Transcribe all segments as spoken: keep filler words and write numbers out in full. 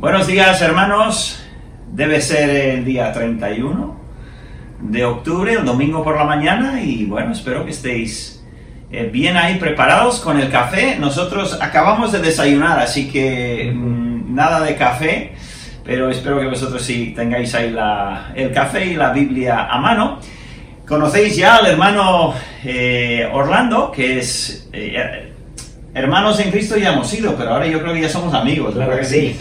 Buenos días, hermanos. Debe ser el día treinta y uno de octubre, el domingo por la mañana, y bueno, espero que estéis eh, bien ahí preparados con el café. Nosotros acabamos de desayunar, así que mmm, nada de café, pero espero que vosotros sí tengáis ahí la, el café y la Biblia a mano. Conocéis ya al hermano eh, Orlando, que es... Eh, hermanos en Cristo ya hemos sido, pero ahora yo creo que ya somos amigos. Claro que sí.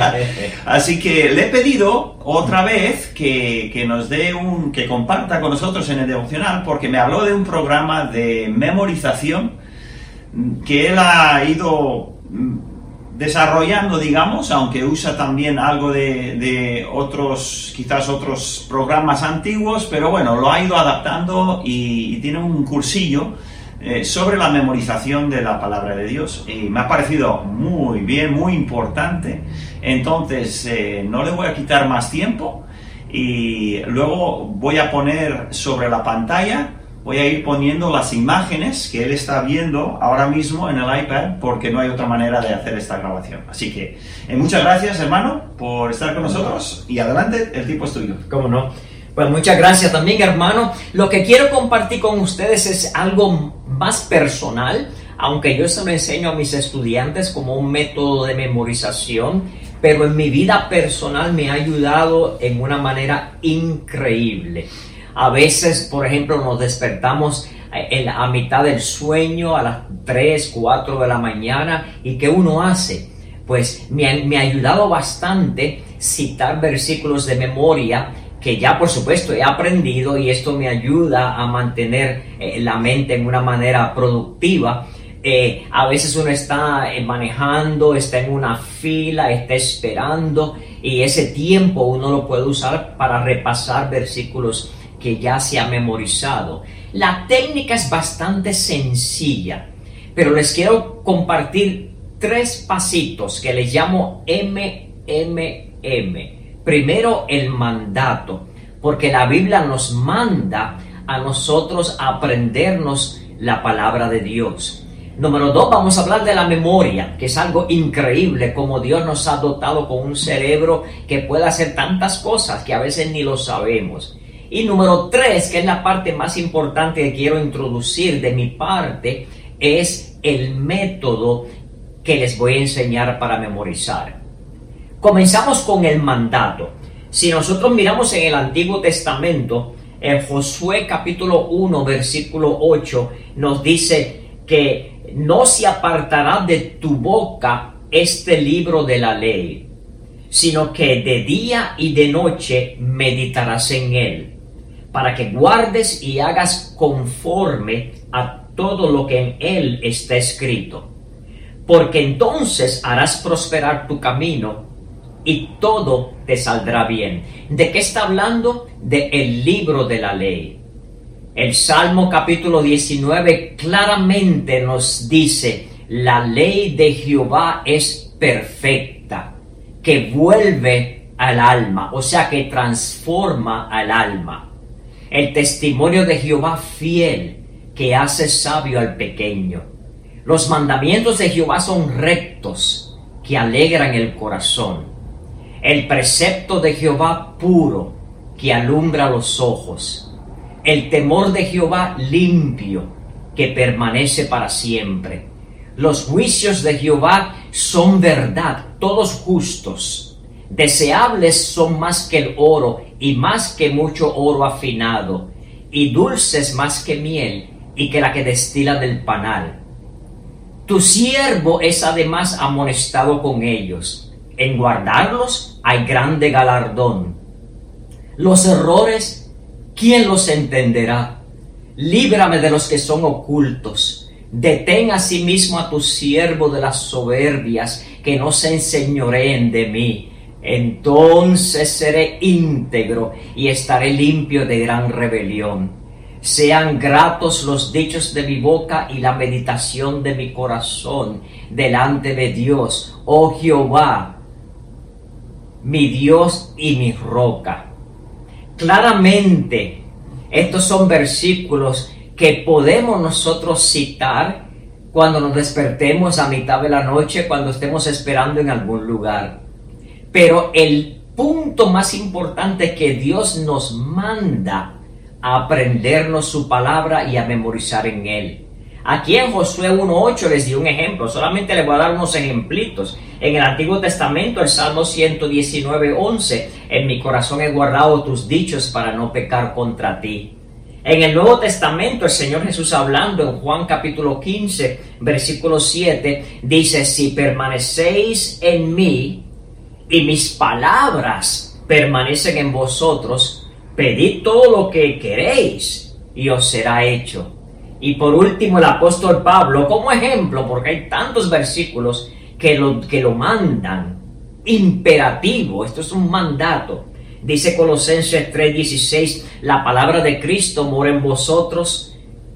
Así que le he pedido otra vez que, que nos dé un, que comparta con nosotros en el devocional, porque me habló de un programa de memorización que él ha ido desarrollando, digamos, aunque usa también algo de, de otros, quizás otros programas antiguos, pero bueno, lo ha ido adaptando y, y tiene un cursillo Eh, sobre la memorización de la palabra de Dios, y me ha parecido muy bien, muy importante. Entonces eh, no le voy a quitar más tiempo y luego voy a poner sobre la pantalla, voy a ir poniendo las imágenes que él está viendo ahora mismo en el iPad, porque no hay otra manera de hacer esta grabación. Así que eh, muchas gracias, hermano, por estar con nosotros, y adelante, el tiempo es tuyo. ¿Cómo no? Pues muchas gracias también, hermano. Lo que quiero compartir con ustedes es algo más personal, aunque yo se lo enseño a mis estudiantes como un método de memorización, pero en mi vida personal me ha ayudado en una manera increíble. A veces, por ejemplo, nos despertamos en, a mitad del sueño, a las tres, cuatro de la mañana, ¿y qué uno hace? Pues me ha, me ha ayudado bastante citar versículos de memoria que ya por supuesto he aprendido, y esto me ayuda a mantener eh, la mente en una manera productiva. Eh, a veces uno está eh, manejando, está en una fila, está esperando, y ese tiempo uno lo puede usar para repasar versículos que ya se ha memorizado. La técnica es bastante sencilla, pero les quiero compartir tres pasitos que les llamo M M M. Primero, el mandato, porque la Biblia nos manda a nosotros a aprendernos la palabra de Dios. Número dos, vamos a hablar de la memoria, que es algo increíble, como Dios nos ha dotado con un cerebro que puede hacer tantas cosas que a veces ni lo sabemos. Y número tres, que es la parte más importante que quiero introducir de mi parte, es el método que les voy a enseñar para memorizar. Comenzamos con el mandato. Si nosotros miramos en el Antiguo Testamento, en Josué capítulo uno, versículo ocho, nos dice que no se apartará de tu boca este libro de la ley, sino que de día y de noche meditarás en él, para que guardes y hagas conforme a todo lo que en él está escrito, porque entonces harás prosperar tu camino y todo te saldrá bien. ¿De qué está hablando? De el libro de la ley. El Salmo capítulo diecinueve claramente nos dice: la ley de Jehová es perfecta, que vuelve al alma, o sea que transforma al alma. El testimonio de Jehová fiel, que hace sabio al pequeño. Los mandamientos de Jehová son rectos, que alegran el corazón. El precepto de Jehová puro, que alumbra los ojos. El temor de Jehová limpio, que permanece para siempre. Los juicios de Jehová son verdad, todos justos. Deseables son más que el oro, y más que mucho oro afinado, y dulces más que miel, y que la que destila del panal. Tu siervo es además amonestado con ellos. En guardarlos hay grande galardón. Los errores, ¿quién los entenderá? Líbrame de los que son ocultos. Detén asimismo a tu siervo de las soberbias, que no se enseñoreen de mí. Entonces seré íntegro y estaré limpio de gran rebelión. Sean gratos los dichos de mi boca y la meditación de mi corazón delante de Dios, oh Jehová, mi Dios y mi roca. Claramente, estos son versículos que podemos nosotros citar cuando nos despertemos a mitad de la noche, cuando estemos esperando en algún lugar. Pero el punto más importante es que Dios nos manda a aprendernos su palabra y a memorizar en él. Aquí en Josué uno ocho les di un ejemplo, solamente les voy a dar unos ejemplitos. En el Antiguo Testamento, el Salmo ciento diecinueve once, en mi corazón he guardado tus dichos para no pecar contra ti. En el Nuevo Testamento, el Señor Jesús hablando en Juan capítulo quince, versículo siete, dice, si permanecéis en mí y mis palabras permanecen en vosotros, pedid todo lo que queréis y os será hecho. Y por último, el apóstol Pablo, como ejemplo, porque hay tantos versículos que lo, que lo mandan, imperativo, esto es un mandato. Dice Colosenses tres dieciséis, la palabra de Cristo mora en vosotros,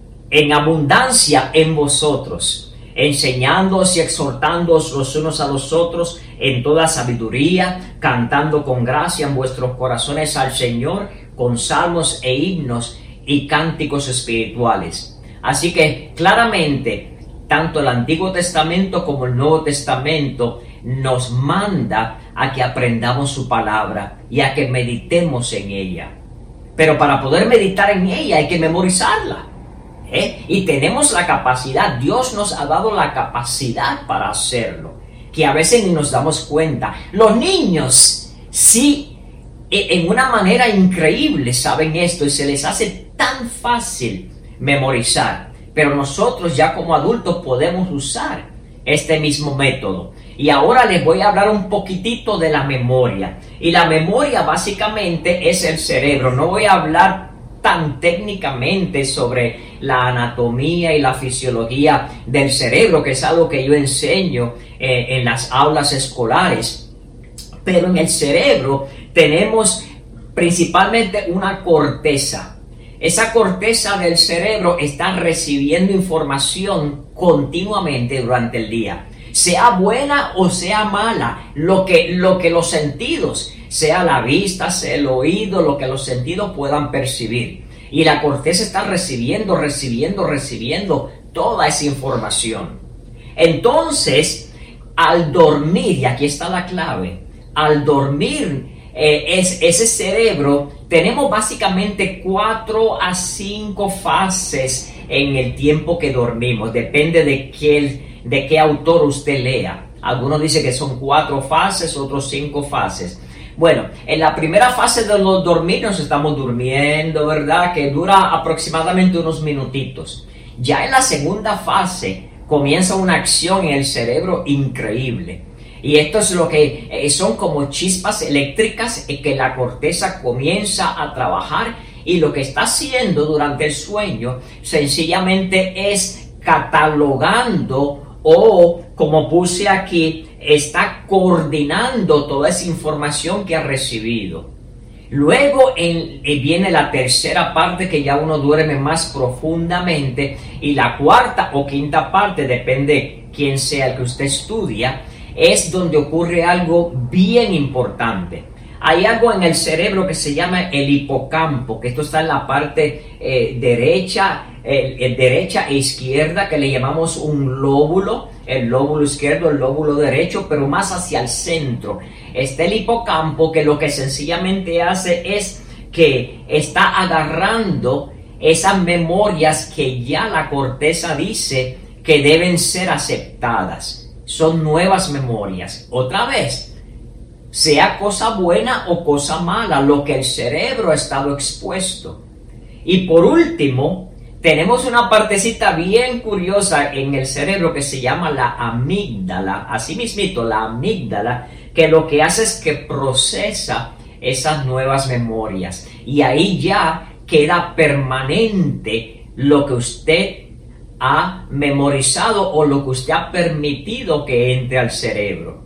en abundancia en vosotros, enseñándoos y exhortándoos los unos a los otros en toda sabiduría, cantando con gracia en vuestros corazones al Señor, con salmos e himnos y cánticos espirituales. Así que claramente, tanto el Antiguo Testamento como el Nuevo Testamento nos manda a que aprendamos su palabra y a que meditemos en ella. Pero para poder meditar en ella hay que memorizarla, ¿eh? Y tenemos la capacidad, Dios nos ha dado la capacidad para hacerlo, que a veces ni nos damos cuenta. Los niños sí, en una manera increíble saben esto y se les hace tan fácil memorizar, pero nosotros ya como adultos podemos usar este mismo método. Y ahora les voy a hablar un poquitito de la memoria. Y la memoria básicamente es el cerebro. No voy a hablar tan técnicamente sobre la anatomía y la fisiología del cerebro, que es algo que yo enseño eh, en las aulas escolares. Pero en el cerebro tenemos principalmente una corteza. Esa corteza del cerebro está recibiendo información continuamente durante el día, sea buena o sea mala, lo que, lo que los sentidos, sea la vista, sea el oído, lo que los sentidos puedan percibir. Y la corteza está recibiendo, recibiendo, recibiendo toda esa información. Entonces, al dormir, y aquí está la clave, al dormir, Eh, es, ese cerebro, tenemos básicamente cuatro a cinco fases en el tiempo que dormimos, depende de qué, de qué autor usted lea. Algunos dicen que son cuatro fases, otros cinco fases. Bueno, en la primera fase de los dormir nos estamos durmiendo, ¿verdad? Que dura aproximadamente unos minutitos. Ya en la segunda fase comienza una acción en el cerebro increíble. Y esto es lo que eh, son como chispas eléctricas eh, que la corteza comienza a trabajar, y lo que está haciendo durante el sueño sencillamente es catalogando, o como puse aquí, está coordinando toda esa información que ha recibido. Luego en, eh, viene la tercera parte, que ya uno duerme más profundamente, y la cuarta o quinta parte, depende quién sea el que usted estudia, es donde ocurre algo bien importante. Hay algo en el cerebro que se llama el hipocampo, que esto está en la parte eh, derecha, eh, eh, derecha e izquierda, que le llamamos un lóbulo, el lóbulo izquierdo, el lóbulo derecho, pero más hacia el centro. Está el hipocampo, que lo que sencillamente hace es que está agarrando esas memorias que ya la corteza dice que deben ser aceptadas. Son nuevas memorias. Otra vez, sea cosa buena o cosa mala, lo que el cerebro ha estado expuesto. Y por último, tenemos una partecita bien curiosa en el cerebro que se llama la amígdala. Así mismito, la amígdala, que lo que hace es que procesa esas nuevas memorias. Y ahí ya queda permanente lo que usted ha memorizado o lo que usted ha permitido que entre al cerebro.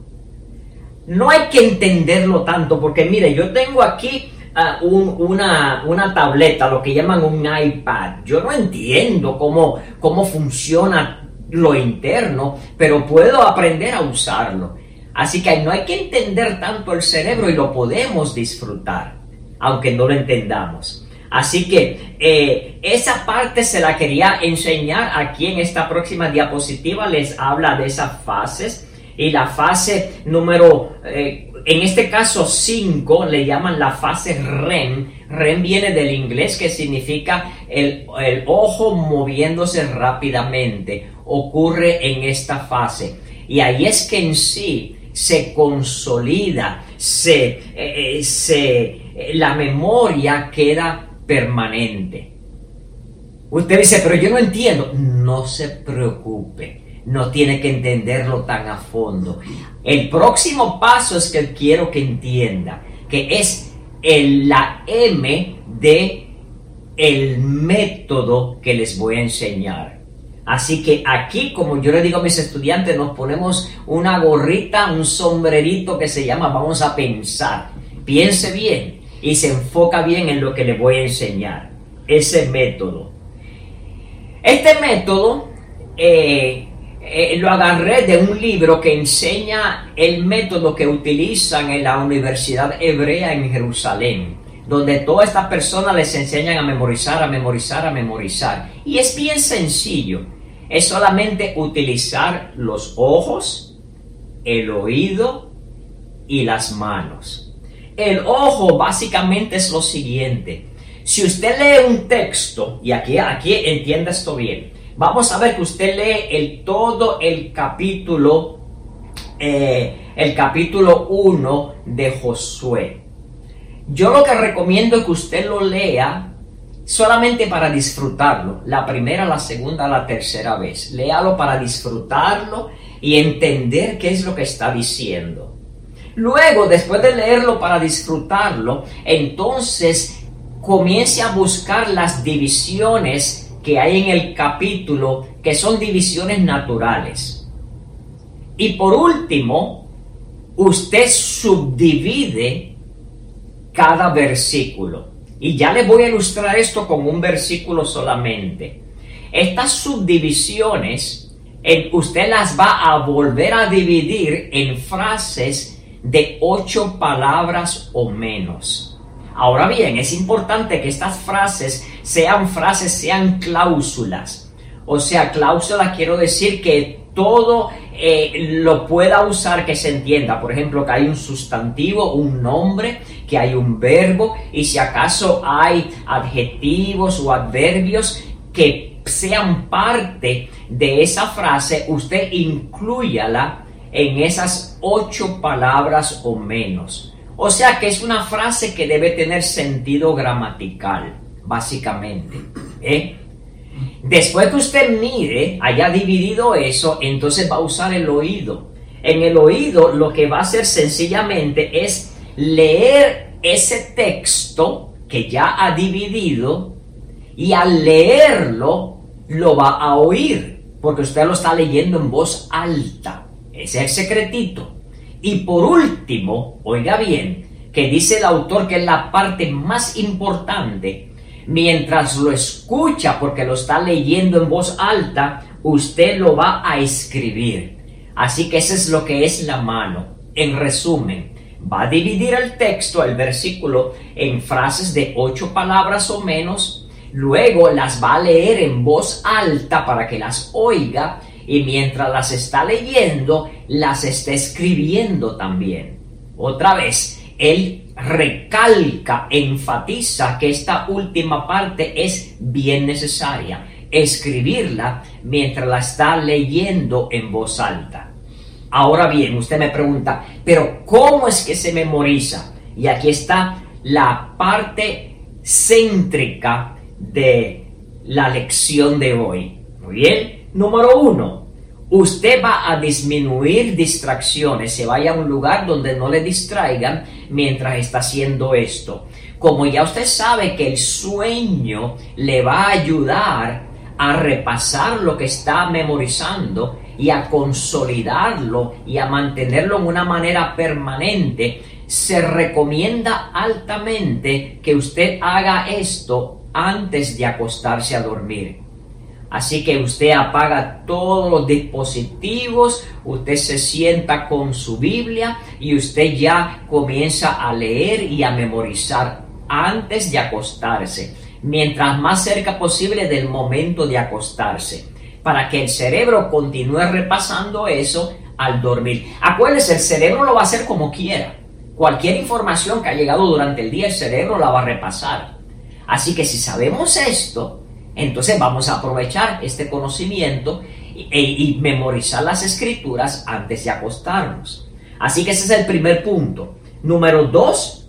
No hay que entenderlo tanto, porque mire, yo tengo aquí uh, un, una, una tableta, lo que llaman un iPad. Yo no entiendo cómo, cómo funciona lo interno, pero puedo aprender a usarlo. Así que no hay que entender tanto el cerebro, y lo podemos disfrutar, aunque no lo entendamos. Así que eh, esa parte se la quería enseñar aquí en esta próxima diapositiva. Les habla de esas fases, y la fase número en este caso cinco le llaman la fase R E M. R E M viene del inglés, que significa el, el ojo moviéndose rápidamente. Ocurre en esta fase. Y ahí es que en sí se consolida, se, eh, se, eh, la memoria queda permanente. Usted dice, pero yo no entiendo. No se preocupe, no tiene que entenderlo tan a fondo. El próximo paso es que quiero que entienda, que es el, la M de el método que les voy a enseñar. Así que aquí, como yo le digo a mis estudiantes, nos ponemos una gorrita, un sombrerito que se llama vamos a pensar. Piense bien y se enfoca bien en lo que le voy a enseñar. Ese método. Este método eh, eh, lo agarré de un libro que enseña el método que utilizan en la Universidad Hebrea en Jerusalén, donde todas estas personas les enseñan a memorizar, a memorizar, a memorizar. Y es bien sencillo. Es solamente utilizar los ojos, el oído y las manos. El ojo básicamente es lo siguiente. Si usted lee un texto, y aquí, aquí entienda esto bien, vamos a ver que usted lee el, todo el capítulo, eh, el capítulo uno de Josué. Yo lo que recomiendo es que usted lo lea solamente para disfrutarlo, la primera, la segunda, la tercera vez. Léalo para disfrutarlo y entender qué es lo que está diciendo. Luego, después de leerlo para disfrutarlo, entonces comience a buscar las divisiones que hay en el capítulo, que son divisiones naturales. Y por último, usted subdivide cada versículo. Y ya les voy a ilustrar esto con un versículo solamente. Estas subdivisiones, usted las va a volver a dividir en frases de ocho palabras o menos. Ahora bien, es importante que estas frases sean frases, sean cláusulas. O sea, cláusula quiero decir que todo eh, lo pueda usar, que se entienda. Por ejemplo, que hay un sustantivo, un nombre, que hay un verbo, y si acaso hay adjetivos o adverbios que sean parte de esa frase, usted inclúyala en esas ocho palabras o menos. O sea que es una frase que debe tener sentido gramatical, básicamente, ¿eh? Después que usted mire, haya dividido eso, entonces va a usar el oído. En el oído lo que va a hacer sencillamente es leer ese texto que ya ha dividido, y al leerlo lo va a oír, porque usted lo está leyendo en voz alta. Ese es el secretito. Y por último, oiga bien, que dice el autor que es la parte más importante. Mientras lo escucha, porque lo está leyendo en voz alta, usted lo va a escribir. Así que eso es lo que es la mano. En resumen, va a dividir el texto, el versículo, en frases de ocho palabras o menos. Luego las va a leer en voz alta para que las oiga, y mientras las está leyendo, las está escribiendo también. Otra vez, él recalca, enfatiza que esta última parte es bien necesaria, escribirla mientras la está leyendo en voz alta. Ahora bien, usted me pregunta, ¿pero cómo es que se memoriza? Y aquí está la parte céntrica de la lección de hoy. Muy bien, número uno. Usted va a disminuir distracciones, se vaya a un lugar donde no le distraigan mientras está haciendo esto. Como ya usted sabe que el sueño le va a ayudar a repasar lo que está memorizando y a consolidarlo y a mantenerlo en una manera permanente, se recomienda altamente que usted haga esto antes de acostarse a dormir. Así que usted apaga todos los dispositivos, usted se sienta con su Biblia y usted ya comienza a leer y a memorizar antes de acostarse, mientras más cerca posible del momento de acostarse, para que el cerebro continúe repasando eso al dormir. Acuérdese, el cerebro lo va a hacer como quiera. Cualquier información que ha llegado durante el día, el cerebro la va a repasar. Así que si sabemos esto, entonces vamos a aprovechar este conocimiento y, y memorizar las escrituras antes de acostarnos. Así que ese es el primer punto. Número dos,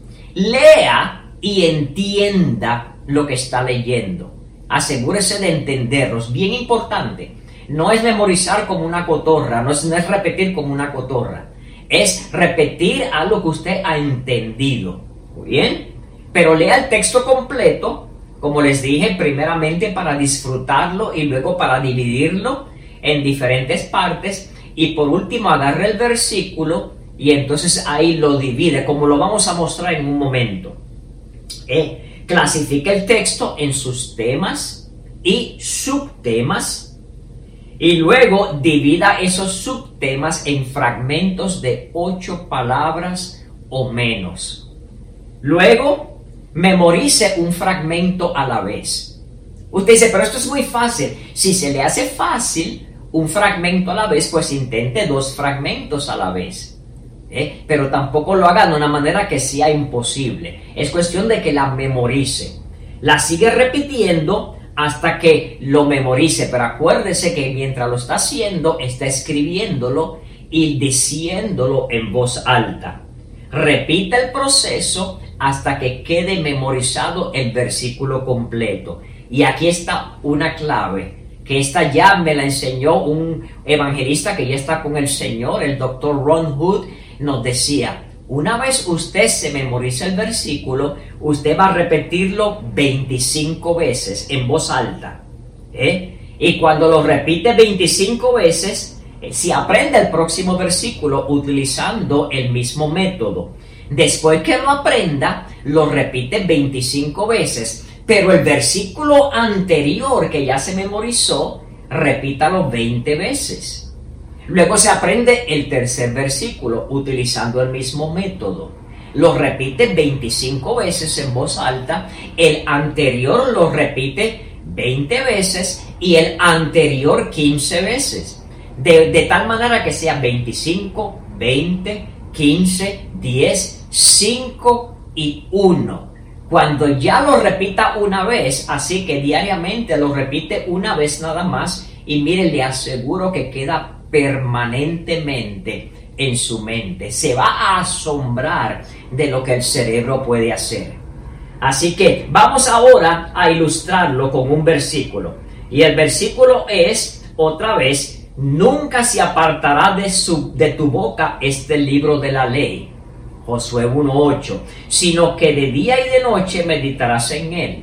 lea y entienda lo que está leyendo. Asegúrese de entenderlos. Bien importante, no es memorizar como una cotorra, no es, no es repetir como una cotorra. Es repetir algo que usted ha entendido. Muy bien, pero lea el texto completo, como les dije, primeramente para disfrutarlo y luego para dividirlo en diferentes partes. Y por último, agarre el versículo y entonces ahí lo divide, como lo vamos a mostrar en un momento. Eh, clasifique el texto en sus temas y subtemas y luego divida esos subtemas en fragmentos de ocho palabras o menos. Luego, memorice un fragmento a la vez. Usted dice, pero esto es muy fácil. Si se le hace fácil un fragmento a la vez, pues intente dos fragmentos a la vez. ¿Eh? Pero tampoco lo haga de una manera que sea imposible. Es cuestión de que la memorice. La sigue repitiendo hasta que lo memorice. Pero acuérdese que mientras lo está haciendo, está escribiéndolo y diciéndolo en voz alta. Repita el proceso hasta que quede memorizado el versículo completo. Y aquí está una clave, que esta ya me la enseñó un evangelista que ya está con el Señor, el doctor Ron Hood. Nos decía, una vez usted se memoriza el versículo, usted va a repetirlo veinticinco veces en voz alta. ¿eh? Y cuando lo repite veinticinco veces, se aprende el próximo versículo utilizando el mismo método. Después que lo aprenda, lo repite veinticinco veces, pero el versículo anterior que ya se memorizó, repítalo veinte veces. Luego se aprende el tercer versículo utilizando el mismo método. Lo repite veinticinco veces en voz alta, el anterior lo repite veinte veces y el anterior quince veces. De, de tal manera que sea veinticinco, veinte, quince, diez, cinco y uno. Cuando ya lo repita una vez, así que diariamente lo repite una vez nada más, y mire, le aseguro que queda permanentemente en su mente. Se va a asombrar de lo que el cerebro puede hacer. Así que vamos ahora a ilustrarlo con un versículo. Y el versículo es, otra vez, nunca se apartará de, su, de tu boca este libro de la ley, Josué uno ocho, sino que de día y de noche meditarás en él,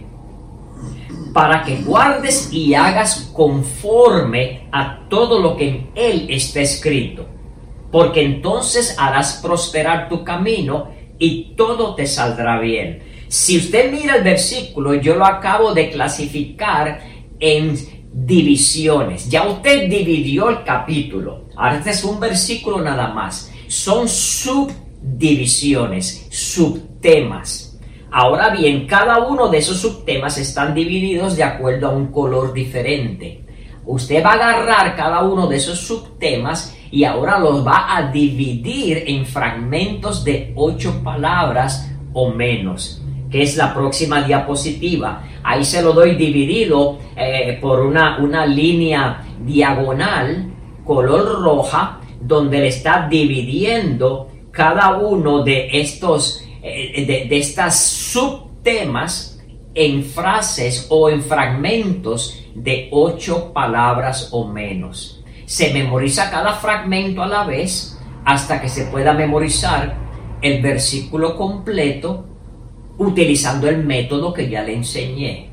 para que guardes y hagas conforme a todo lo que en él está escrito, porque entonces harás prosperar tu camino y todo te saldrá bien. Si usted mira el versículo, yo lo acabo de clasificar en divisiones. Ya usted dividió el capítulo. Ahora este es un versículo nada más. Son subdivisiones, subtemas. Ahora bien, cada uno de esos subtemas están divididos de acuerdo a un color diferente. Usted va a agarrar cada uno de esos subtemas y ahora los va a dividir en fragmentos de ocho palabras o menos, que es la próxima diapositiva. Ahí se lo doy dividido eh, por una, una línea diagonal, color roja, donde le está dividiendo cada uno de estos De, de estas subtemas en frases o en fragmentos de ocho palabras o menos. Se memoriza cada fragmento a la vez hasta que se pueda memorizar el versículo completo utilizando el método que ya le enseñé,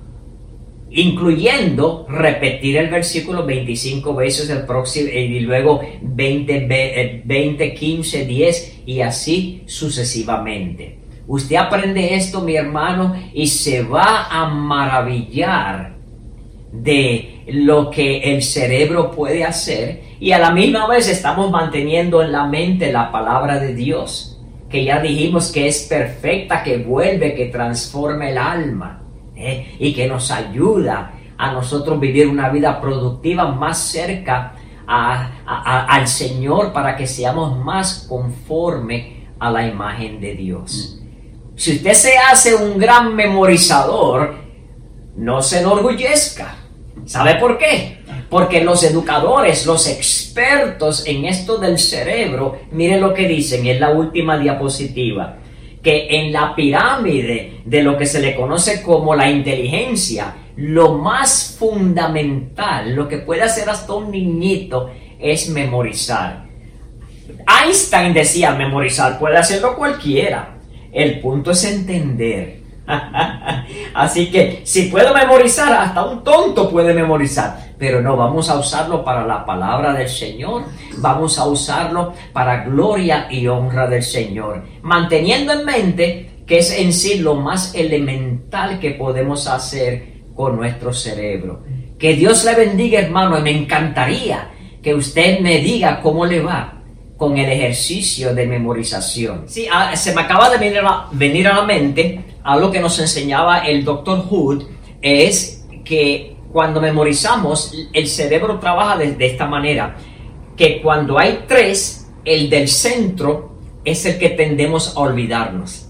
incluyendo repetir el versículo veinticinco veces el próximo, y luego veinte, veinte, quince, diez y así sucesivamente. Usted aprende esto, mi hermano, y se va a maravillar de lo que el cerebro puede hacer, y a la misma vez estamos manteniendo en la mente la palabra de Dios, que ya dijimos que es perfecta, que vuelve, que transforma el alma. ¿Eh? Y que nos ayuda a nosotros vivir una vida productiva más cerca a, a, a, al Señor, para que seamos más conforme a la imagen de Dios. Si usted se hace un gran memorizador, no se enorgullezca. ¿Sabe por qué? Porque los educadores, los expertos en esto del cerebro, miren lo que dicen en la última diapositiva, que en la pirámide de lo que se le conoce como la inteligencia, lo más fundamental, lo que puede hacer hasta un niñito, es memorizar. Einstein decía memorizar, puede hacerlo cualquiera. El punto es entender. Así que si puedo memorizar, hasta un tonto puede memorizar, pero no, vamos a usarlo para la palabra del Señor, vamos a usarlo para gloria y honra del Señor, manteniendo en mente que es en sí lo más elemental que podemos hacer con nuestro cerebro. Que Dios le bendiga, hermano, y me encantaría que usted me diga cómo le va con el ejercicio de memorización. Sí, ah, se me acaba de venir a, la, venir a la mente algo que nos enseñaba el doctor Hood, es que cuando memorizamos, el cerebro trabaja de, de esta manera, que cuando hay tres, el del centro es el que tendemos a olvidarnos.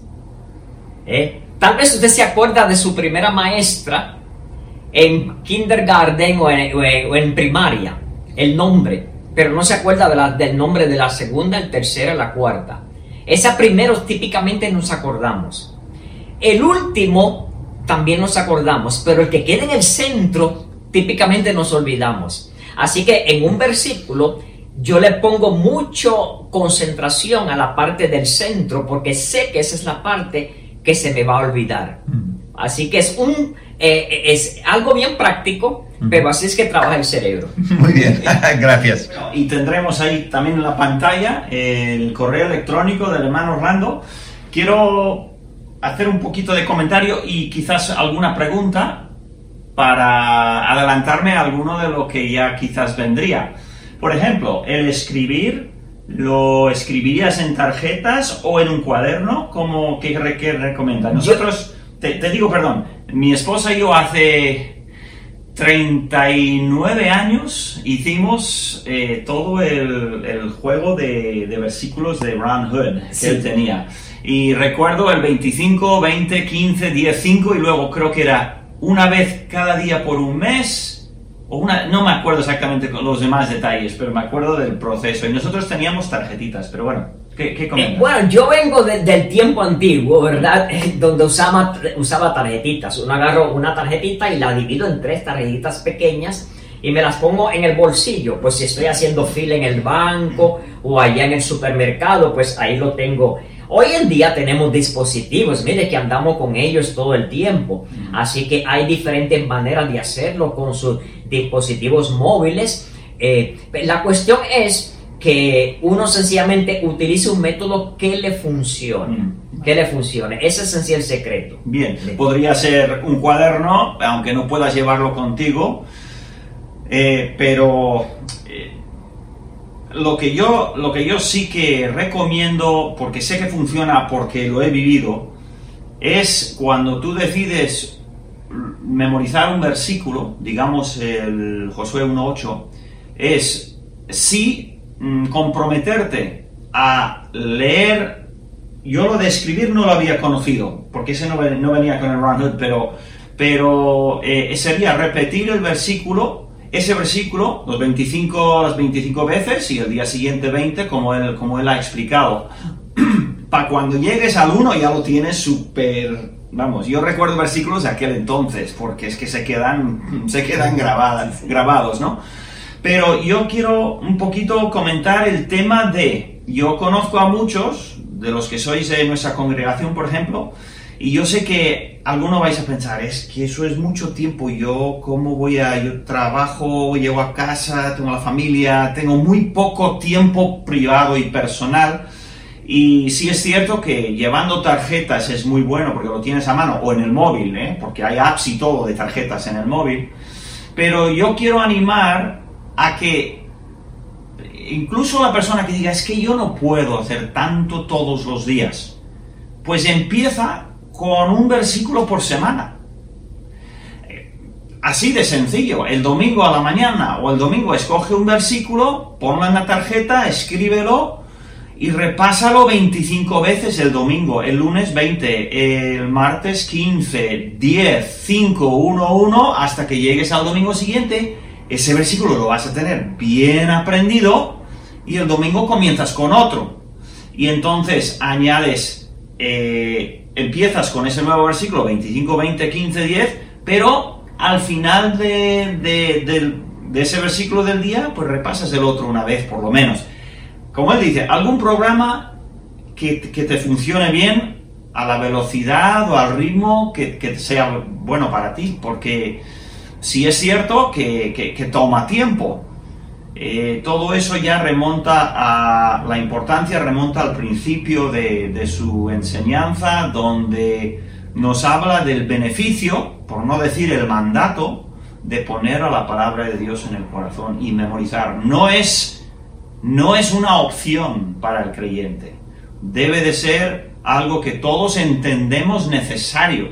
¿Eh? Tal vez usted se acuerda de su primera maestra en kindergarten o en, o en, o en primaria, el nombre, pero no se acuerda de la, del nombre de la segunda, la tercera, la cuarta. Esa primero típicamente nos acordamos. El último también nos acordamos, pero el que queda en el centro típicamente nos olvidamos. Así que en un versículo yo le pongo mucho concentración a la parte del centro porque sé que esa es la parte que se me va a olvidar. Así que es un eh, es algo bien práctico, pero así es que trabaja el cerebro. Muy bien, gracias. Y tendremos ahí también en la pantalla el correo electrónico del hermano Orlando. Quiero hacer un poquito de comentario y quizás alguna pregunta para adelantarme a alguno de lo que ya quizás vendría. Por ejemplo, el escribir, ¿lo escribirías en tarjetas o en un cuaderno? ¿Cómo, qué, qué recomiendas? Nosotros, te, te digo, perdón, mi esposa y yo hace treinta y nueve años hicimos eh, todo el, el juego de, de versículos de Ron Hood que sí. él tenía. Y recuerdo el veinticinco, veinte, quince, diez, cinco y luego creo que era una vez cada día por un mes, o una, no me acuerdo exactamente los demás detalles, pero me acuerdo del proceso. Y nosotros teníamos tarjetitas, pero bueno, ¿qué, qué comentas? Eh, bueno, yo vengo de, del tiempo antiguo, ¿verdad? Donde usaba, usaba tarjetitas. Uno agarro una tarjetita y la divido en tres tarjetitas pequeñas y me las pongo en el bolsillo. Pues si estoy haciendo fila en el banco o allá en el supermercado, pues ahí lo tengo. Hoy en día tenemos dispositivos, mire que andamos con ellos todo el tiempo, así que hay diferentes maneras de hacerlo con sus dispositivos móviles. Eh, la cuestión es que uno sencillamente utilice un método que le funcione, que le funcione. Ese es en sí el secreto. Bien, podría ser un cuaderno, aunque no puedas llevarlo contigo, eh, pero... Eh, Lo que, yo, lo que yo sí que recomiendo, porque sé que funciona, porque lo he vivido, es cuando tú decides memorizar un versículo, digamos el Josué uno ocho, es sí mm, comprometerte a leer. Yo lo de escribir no lo había conocido, porque ese no, no venía con el Ron Hood, pero, pero eh, sería repetir el versículo. Ese versículo, los veinticinco, las veinticinco veces y el día siguiente veinte, como él, como él ha explicado. Para cuando llegues al uno ya lo tienes súper... Vamos, yo recuerdo versículos de aquel entonces, porque es que se quedan, se quedan grabadas, grabados, ¿no? Pero yo quiero un poquito comentar el tema de... Yo conozco a muchos, de los que sois de nuestra congregación, por ejemplo, y yo sé que algunos vais a pensar, es que eso es mucho tiempo, yo cómo voy a, yo trabajo, llego a casa, tengo la familia, tengo muy poco tiempo privado y personal, y sí es cierto que llevando tarjetas es muy bueno porque lo tienes a mano, o en el móvil, ¿eh? Porque hay apps y todo de tarjetas en el móvil, pero yo quiero animar a que incluso la persona que diga, es que yo no puedo hacer tanto todos los días, pues empieza con un versículo por semana. Así de sencillo. El domingo a la mañana o el domingo escoge un versículo, ponlo en la tarjeta, escríbelo y repásalo veinticinco veces el domingo, el lunes veinte, el martes quince, diez, cinco, uno, uno, hasta que llegues al domingo siguiente. Ese versículo lo vas a tener bien aprendido y el domingo comienzas con otro. Y entonces añades, eh, empiezas con ese nuevo versículo, veinticinco, veinte, quince, diez, pero al final de, de, de, de ese versículo del día, pues repasas el otro una vez por lo menos. Como él dice, algún programa que, que te funcione bien a la velocidad o al ritmo que, que sea bueno para ti, porque sí es cierto que, que, que toma tiempo. Eh, todo eso ya remonta a la importancia, remonta al principio de, de su enseñanza, donde nos habla del beneficio, por no decir el mandato, de poner a la palabra de Dios en el corazón y memorizar. No es... No es una opción para el creyente. Debe de ser algo que todos entendemos necesario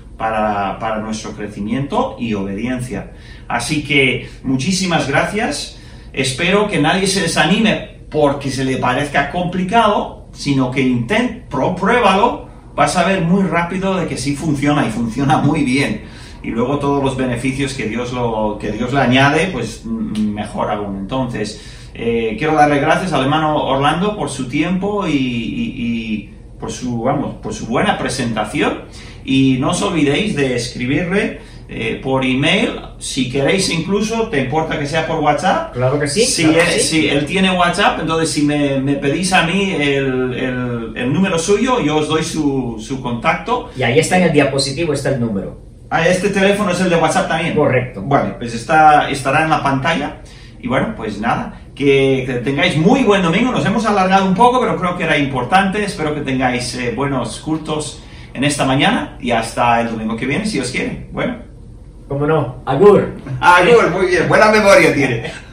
para, para nuestro crecimiento y obediencia. Así que muchísimas gracias. Espero que nadie se desanime porque se le parezca complicado, sino que intente, pruébalo. Vas a ver muy rápido de que sí funciona y funciona muy bien. Y luego todos los beneficios que Dios, lo, que Dios le añade, pues mejor aún. Entonces... Eh, quiero darle gracias al hermano Orlando por su tiempo y, y, y por su, vamos, por su buena presentación. Y no os olvidéis de escribirle eh, por email, si queréis incluso, ¿te importa que sea por WhatsApp? Claro que sí. Si, claro él, que sí. si él tiene WhatsApp, entonces si me, me pedís a mí el, el, el número suyo, yo os doy su, su contacto. Y ahí está en el diapositivo, está el número. Ah, este teléfono es el de WhatsApp también. Correcto. Bueno, pues está, estará en la pantalla. Y bueno, pues nada, que, que tengáis muy buen domingo. Nos hemos alargado un poco, pero creo que era importante. Espero que tengáis eh, buenos cultos en esta mañana y hasta el domingo que viene, si os quiere. Bueno. ¿Cómo no? Agur. Agur, muy bien. Buena memoria tiene.